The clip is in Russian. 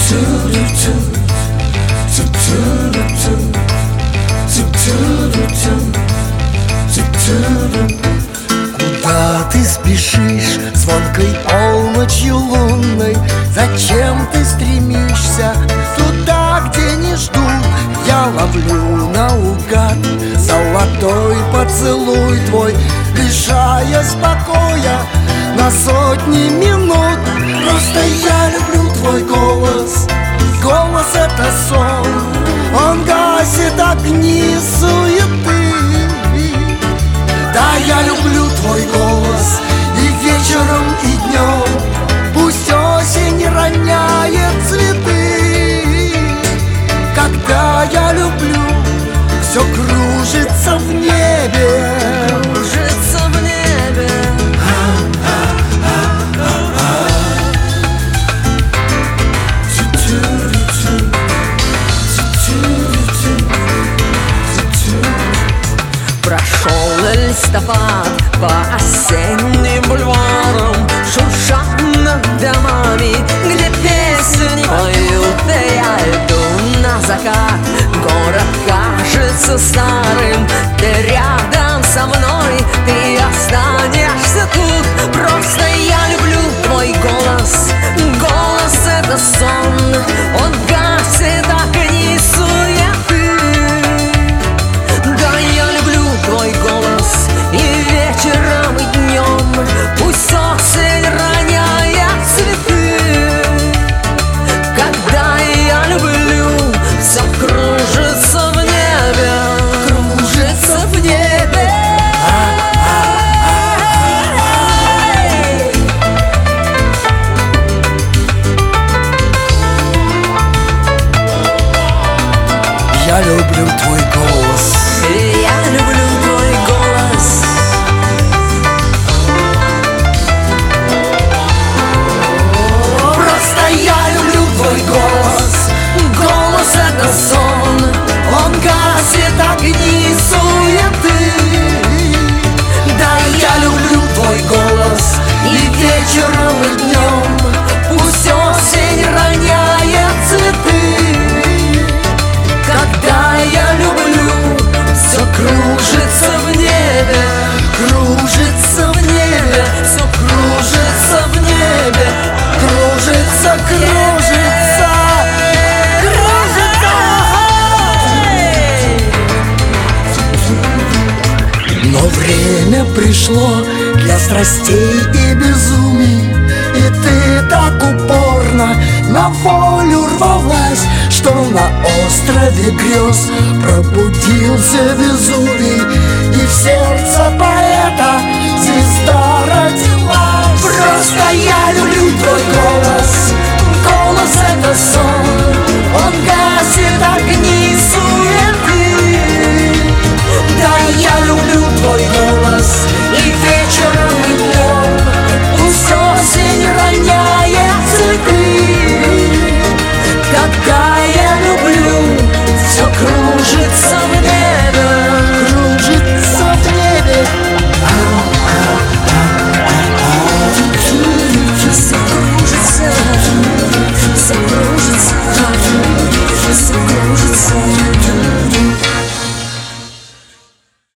Куда ты спешишь звонкой полночью лунной? Зачем ты стремишься туда, где не ждут? Я ловлю наугад золотой поцелуй твой, лишаясь покоя на сотни минут. Просто я люблю твой голос. Голос — это сон, он гасит огни суеты. Да, я люблю твой голос и вечером, и днем. Пусть осень роняет цветы. Когда я люблю, все кружится в небе. Кружится в небе. Прошел листопад по осенним бульварам, шурша над домами, где песни поют. И я иду на закат, город кажется старым. Ты рядом со мной, ты останешься тут. Просто я люблю твой голос. Голос — это сон, он гасит огни суеты. Да, я люблю твой голос и вечером, и днем. Пусть осень роняет цветы. Когда я люблю, все кружится в небе. Кружится в небе. Я люблю твой голос. Я люблю твой голос. Просто я люблю твой голос. Голос — это сон, он гасит огни суеты. Да, я люблю твой голос и вечером, и днем. Пусть осень роняет цветы. Когда я люблю, все кружится в небе. Кружится в небе, все кружится в небе. Кружится, кружится, кружится. Но время пришло для страстей и безумий, и ты так упорно на волю рвалась, что на острове грез пробудился Везувий, и в сердце поэта звезда родилась. Просто я люблю твой голос.